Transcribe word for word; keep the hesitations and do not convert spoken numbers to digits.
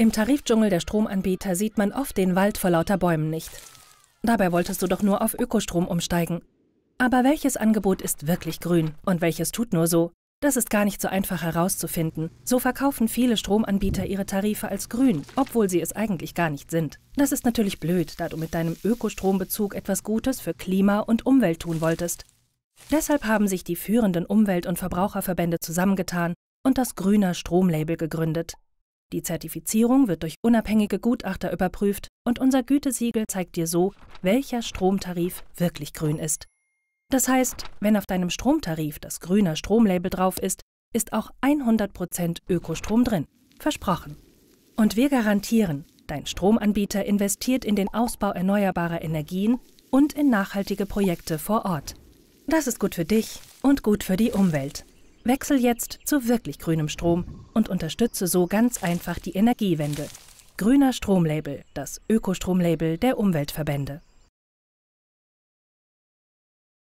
Im Tarifdschungel der Stromanbieter sieht man oft den Wald vor lauter Bäumen nicht. Dabei wolltest du doch nur auf Ökostrom umsteigen. Aber welches Angebot ist wirklich grün und welches tut nur so? Das ist gar nicht so einfach herauszufinden. So verkaufen viele Stromanbieter ihre Tarife als grün, obwohl sie es eigentlich gar nicht sind. Das ist natürlich blöd, da du mit deinem Ökostrombezug etwas Gutes für Klima und Umwelt tun wolltest. Deshalb haben sich die führenden Umwelt- und Verbraucherverbände zusammengetan und das Grüner Stromlabel gegründet. Die Zertifizierung wird durch unabhängige Gutachter überprüft und unser Gütesiegel zeigt dir so, welcher Stromtarif wirklich grün ist. Das heißt, wenn auf deinem Stromtarif das Grüner Stromlabel drauf ist, ist auch hundert Prozent Ökostrom drin. Versprochen. Und wir garantieren, dein Stromanbieter investiert in den Ausbau erneuerbarer Energien und in nachhaltige Projekte vor Ort. Das ist gut für dich und gut für die Umwelt. Wechsel jetzt zu wirklich grünem Strom und unterstütze so ganz einfach die Energiewende. Grüner Stromlabel, das Ökostromlabel der Umweltverbände.